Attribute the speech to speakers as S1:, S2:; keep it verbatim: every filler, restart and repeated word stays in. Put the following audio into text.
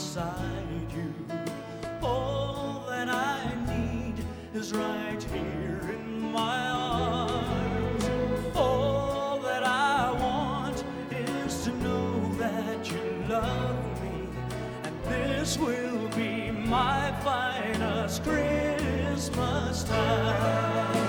S1: beside you. All that I need is right here in my arms. All that I want is to know that you love me, and this will be my finest Christmas time.